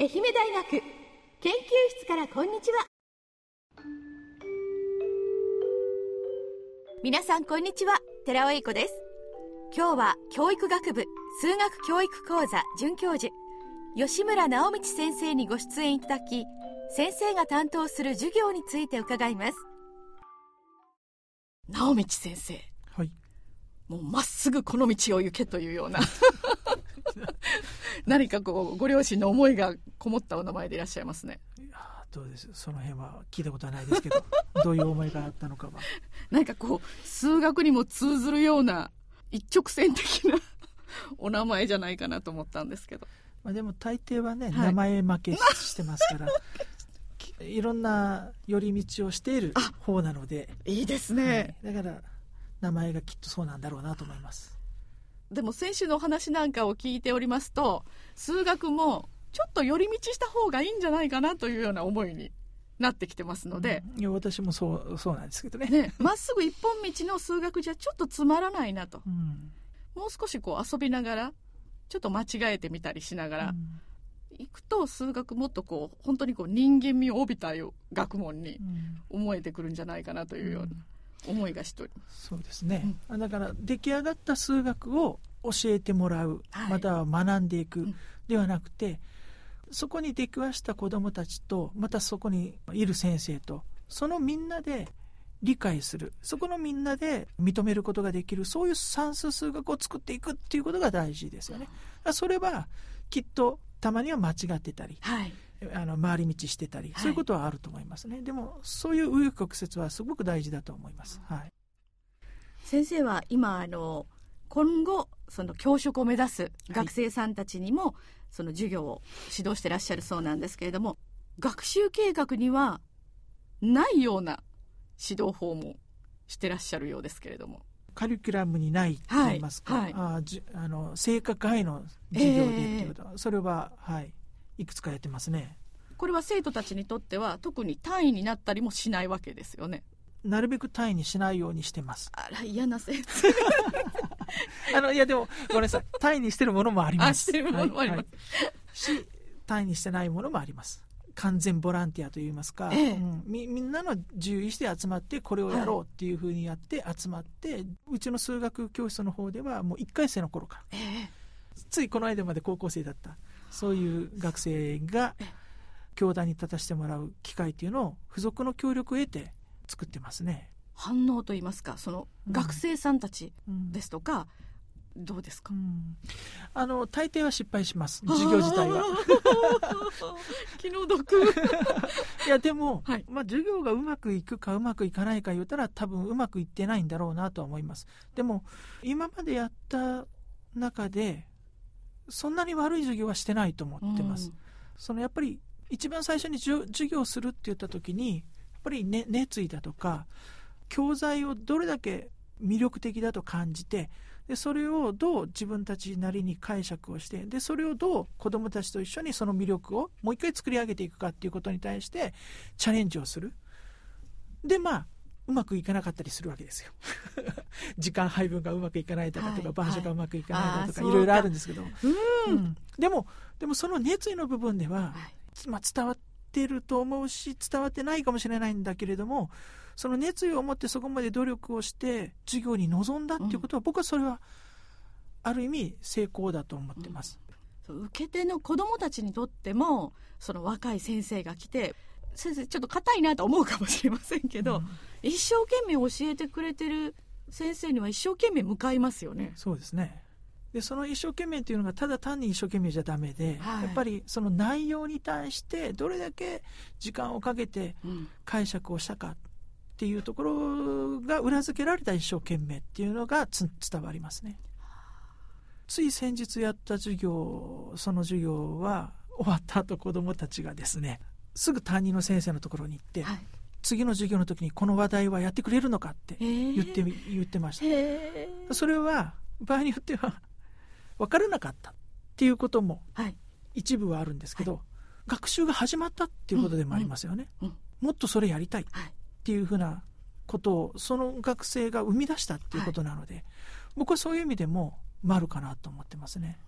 愛媛大学研究室からこんにちは。皆さんこんにちは、寺尾英子です。今日は教育学部数学教育講座准教授吉村直道先生にご出演いただき、先生が担当する授業について伺います。直道先生、 はい、 もうまっすぐこの道を行けというような何かこうご両親の思いがこもったお名前でいらっしゃいますね。 いやどうです、その辺は聞いたことはないですけどどういう思いがあったのかはなんかこう数学にも通ずるような一直線的なお名前じゃないかなと思ったんですけど、 でも大抵はね、 はい、 名前負けしてますからいろんな寄り道をしている方なのでいいですね、 はい、だから名前がきっとそうなんだろうなと思います。 でも先週のお話なんかを聞いておりますと、数学もちょっと寄り道した方がいいんじゃないかなというような思いになってきてますので、 いや私もそうなんですけどね、 まっすぐ一本道の数学じゃちょっとつまらないなと、もう少しこう遊びながらちょっと間違えてみたりしながら行くと、数学もっとこう本当にこう人間味を帯びた学問に思えてくるんじゃないかなというような思いがしております。 そうですね、だから出来上がった数学を教えてもらう、または学んでいくではなくて、そこに出くわした子どもたちと、またそこにいる先生と、そのみんなで理解する、そこのみんなで認めることができる、そういう算数数学を作っていくっていうことが大事ですよね。それはきっとたまには間違ってたり、回り道してたり、そういうことはあると思いますね。でもそういう紆余曲折はすごく大事だと思います。 先生は今今後その教職を目指す学生さんたちにも、その授業を指導してらっしゃるそうなんですけれども、学習計画にはないような指導法もしてらっしゃるようですけれども、 カリキュラムにないと言いますか、性格外の授業でっていうことは、それは、いくつかやってますね。 これは生徒たちにとっては特に単位になったりもしないわけですよね。 なるべく単位にしないようにしてます。 あら嫌な先生いやでもごめんなさい、単位にしてるものもあります。 してるものもあります、 単位にしてないものもあります。完全ボランティアといいますか、みんなの自由意志で集まってこれをやろうっていうふうにやって集まって、うちの数学教室の方ではもう1回生の頃から、ついこの間まで高校生だったそういう学生が教壇に立たせてもらう機会っていうのを付属の協力を得て作ってますね。 反応といいますか、その学生さんたちですとか、どうですか？ 大抵は失敗します、授業自体は気の毒いやでも、授業がうまくいくかうまくいかないか言ったら多分うまくいってないんだろうなとは思います。でも今までやった中でそんなに悪い授業はしてないと思ってます。やっぱり一番最初に授業するって言った時に、やっぱり、熱意だとか教材をどれだけ魅力的だと感じて、でそれをどう自分たちなりに解釈をして、でそれをどう子どもたちと一緒にその魅力をもう一回作り上げていくかっていうことに対してチャレンジをする。でうまくいかなかったりするわけですよ時間配分がうまくいかないとか、板書がうまくいかないとか、いろいろあるんですけど、でもその熱意の部分では、伝わってると思うし伝わってないかもしれないんだけれども、その熱意を持ってそこまで努力をして授業に臨んだっていうことは、僕はそれはある意味成功だと思ってます。 受け手の子どもたちにとっても、その若い先生が来て、先生ちょっと硬いなと思うかもしれませんけど、一生懸命教えてくれてる先生には一生懸命向かいますよね。 そうですね。でその一生懸命っていうのがただ単に一生懸命じゃダメで、やっぱりその内容に対してどれだけ時間をかけて解釈をしたかっていうところが裏付けられた一生懸命っていうのが伝わりますね。つい先日やったその授業は終わった後、子どもたちがですね、すぐ担任の先生のところに行って、次の授業の時にこの話題はやってくれるのかって言ってました。それは場合によっては分からなかったっていうことも一部はあるんですけど、学習が始まったっていうことでもありますよね。もっとそれやりたいっていうふうなことをその学生が生み出したっていうことなので、僕はそういう意味でも丸かなと思ってますね。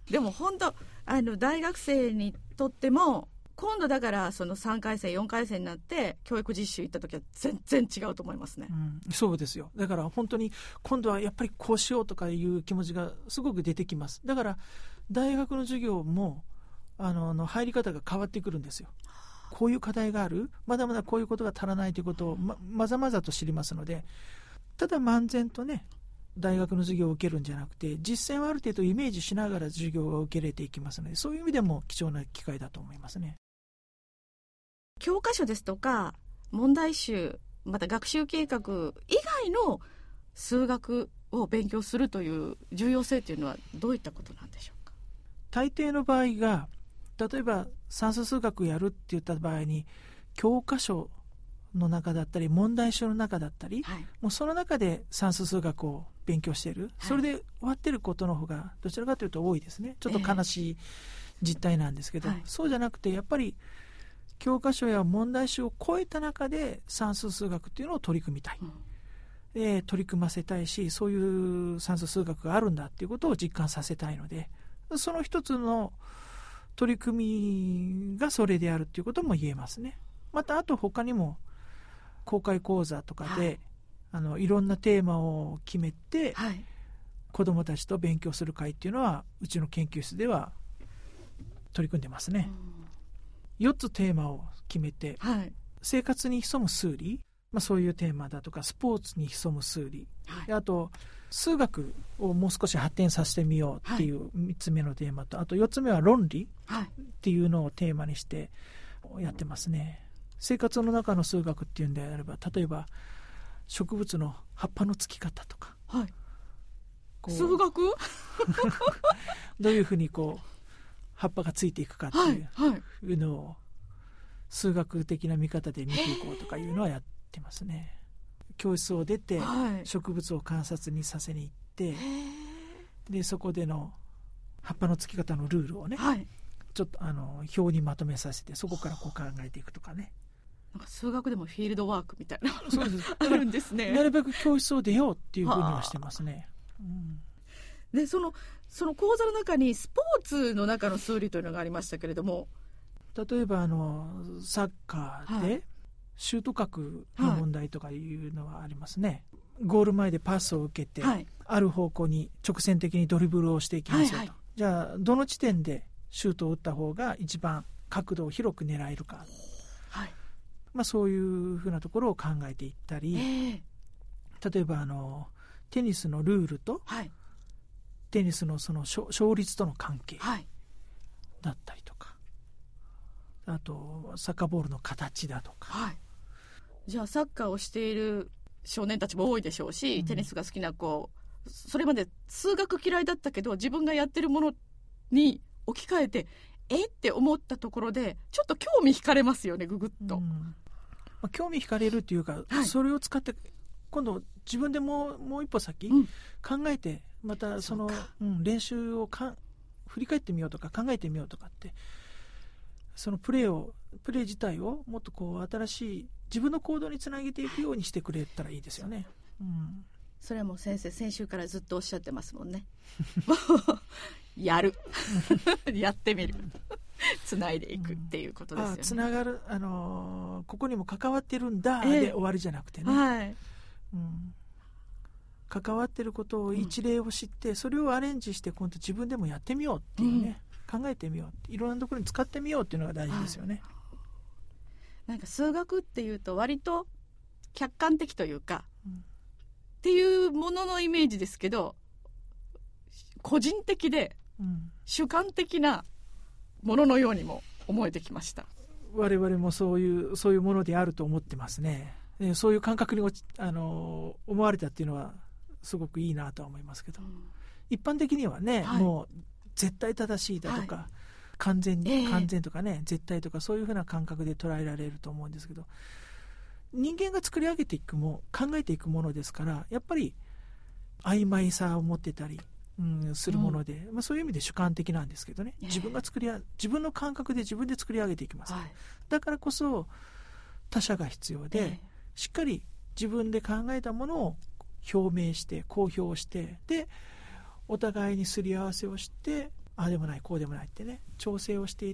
でも本当大学生にとっても今度だからその3回生4回生になって教育実習行った時は全然違うと思いますね、 そうですよ。だから本当に今度はやっぱりこうしようとかいう気持ちがすごく出てきます。だから大学の授業も入り方が変わってくるんですよ。こういう課題がある、まだまだこういうことが足らないということを まざまざと知りますので、ただ漫然とね大学の授業を受けるんじゃなくて、実践をある程度イメージしながら授業を受け入れていきますので、そういう意味でも貴重な機会だと思いますね。 教科書ですとか問題集、また学習計画以外の数学を勉強するという重要性というのはどういったことなんでしょうか。 大抵の場合が、例えば算数数学やるって言った場合に教科書の中だったり問題集の中だったり、もうその中で算数数学を勉強している、それで終わってることの方がどちらかというと多いですね。ちょっと悲しい実態なんですけど、そうじゃなくてやっぱり教科書や問題集を超えた中で算数数学っていうのを取り組みたい、取り組ませたいし、そういう算数数学があるんだっていうことを実感させたいので、その一つの取り組みがそれであるっていうことも言えますね。またあと他にも公開講座とかで、いろんなテーマを決めて、子どもたちと勉強する会っていうのはうちの研究室では取り組んでますね。4つテーマを決めて、生活に潜む数理、そういうテーマだとか、スポーツに潜む数理、あと数学をもう少し発展させてみようっていう3つ目のテーマと、あと4つ目は論理っていうのをテーマにしてやってますね。生活の中の数学っていうんであれば、例えば植物の葉っぱのつき方とか、 数学どういうふうに葉っぱがついていくかっていうのを数学的な見方で見ていこうとかいうのはやってますね。教室を出て植物を観察にさせに行って、でそこでの葉っぱのつき方のルールをね、ちょっと表にまとめさせて、そこから考えていくとかね。 なんか数学でもフィールドワークみたいなのがあるんですね。 なるべく教室を出ようっていうふうにはしてますね。 でその講座の中にスポーツの中の数理というのがありましたけれども、 例えばサッカーでシュート角の問題とかいうのはありますね。ゴール前でパスを受けて、ある方向に直線的にドリブルをしていきますよと、じゃあどの地点でシュートを打った方が一番角度を広く狙えるか、そういうふうなところを考えていったり、例えばテニスのルールと、テニスのその勝率との関係だったりとか、あとサッカーボールの形だとか、 じゃあサッカーをしている少年たちも多いでしょうし、テニスが好きな子、それまで数学嫌いだったけど自分がやってるものに置き換えてって思ったところでちょっと興味惹かれますよね、ぐぐっと。 興味惹かれるっていうか、それを使って今度自分でもう一歩先考えて、またその練習を振り返ってみようとか考えてみようとかって、そのプレー自体をもっと新しい自分の行動につなげていくようにしてくれたらいいですよね。 それはもう先生先週からずっとおっしゃってますもんね。やるやってみるつないでいくっていうことですよね。 つながる、ここにも関わってるんだで終わりじゃなくてね、関わってることを一例を知って、それをアレンジして今度自分でもやってみようっていうね、考えてみよう、いろんなところに使ってみようっていうのが大事ですよね。 なんか数学っていうと割と客観的というか、っていうもののイメージですけど、個人的で主観的なもののようにも思えてきました。 我々もそういうものであると思ってますね。そういう感覚に思われたっていうのはすごくいいなとは思いますけど、一般的にはね、もう絶対正しいだとか、完全とかね、絶対とかそういうふうな感覚で捉えられると思うんですけど、人間が作り上げていく考えていくものですから、やっぱり曖昧さを持ってたり、するもので、そういう意味で主観的なんですけどね、自分の感覚で自分で作り上げていきます、だからこそ他者が必要で、しっかり自分で考えたものを表明して公表して、でお互いにすり合わせをしてああでもないこうでもないってね、調整をしていって、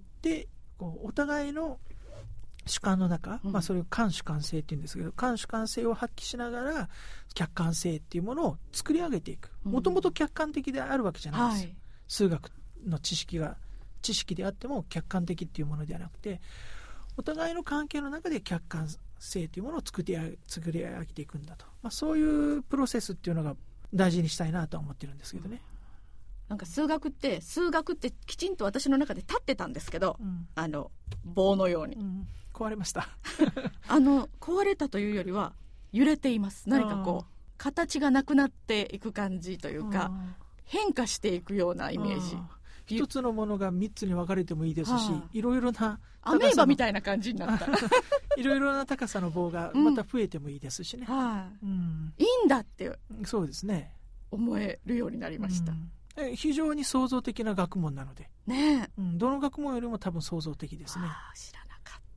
こうお互いの主観の中、それを観主観性っていうんですけど、観主観性を発揮しながら客観性っていうものを作り上げていく。もともと客観的であるわけじゃないですよ、数学の知識であっても客観的っていうものではなくて、お互いの関係の中で客観性というものを作り上げていくんだと、そういうプロセスっていうのが大事にしたいなとは思ってるんですけどね。 なんか数学ってきちんと私の中で立ってたんですけど、棒のように、 壊れました壊れたというよりは揺れています。何かこう形がなくなっていく感じというか、変化していくようなイメージ。 一つのものが3つに分かれてもいいですし、いろいろなアメーバみたいな感じになったいろいろな高さの棒がまた増えてもいいですしね、 いいんだってそうですね、 思えるようになりました、 非常に創造的な学問なので、 ね、 どの学問よりも多分創造的ですね。 知らなか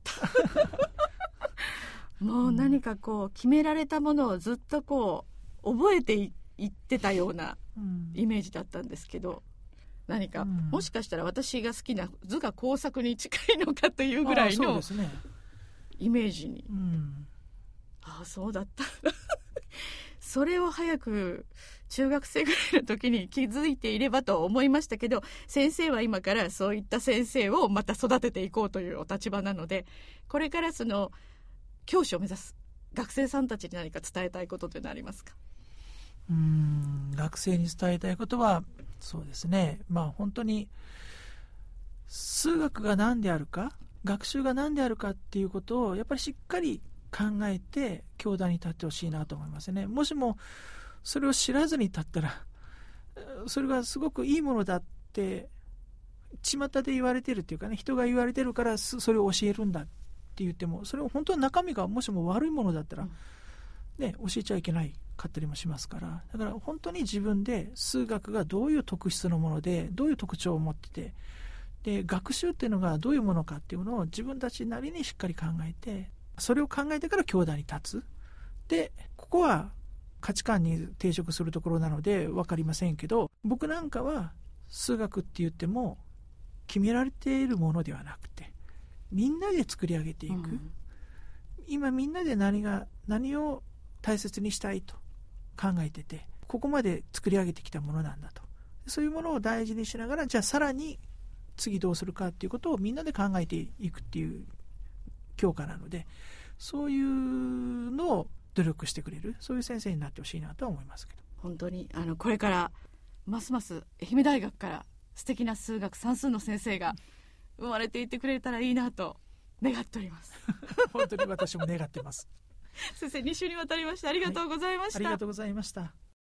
ったもう何かこう決められたものをずっとこう覚えていってたようなイメージだったんですけど、何か、もしかしたら私が好きな図画工作に近いのかというぐらいのイメージに、そうだったそれを早く中学生ぐらいの時に気づいていればと思いましたけど、先生は今からそういった先生をまた育てていこうというお立場なので、これからその教師を目指す学生さんたちに何か伝えたいことというのはありますか？ 学生に伝えたいことはそうですね、本当に数学が何であるか、学習が何であるかっていうことをやっぱりしっかり考えて教壇に立ってほしいなと思いますね。もしもそれを知らずに立ったら、それがすごくいいものだって巷で言われてるっていうかね、人が言われてるからそれを教えるんだって言っても、それを本当に中身がもしも悪いものだったら、教えちゃいけないかったりもしますから、だから本当に自分で数学がどういう特質のもので、どういう特徴を持ってて、で学習っていうのがどういうものかっていうのを自分たちなりにしっかり考えて、それを考えてから教壇に立つ。でここは価値観に抵触するところなので分かりませんけど、僕なんかは数学って言っても決められているものではなくて、みんなで作り上げていく、今みんなで何を大切にしたいと考えてて、ここまで作り上げてきたものなんだと、そういうものを大事にしながら、じゃあさらに次どうするかっていうことをみんなで考えていくっていう教科なので、そういうのを努力してくれる、そういう先生になってほしいなとは思いますけど。 本当にこれからますます愛媛大学から素敵な数学算数の先生が生まれていってくれたらいいなと願っております本当に私も願ってます先生、2週にわたりましてありがとうございました、 ありがとうございました。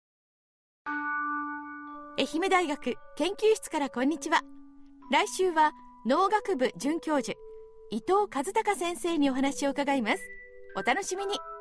愛媛大学研究室からこんにちは。来週は農学部准教授伊藤和孝先生にお話を伺います。お楽しみに。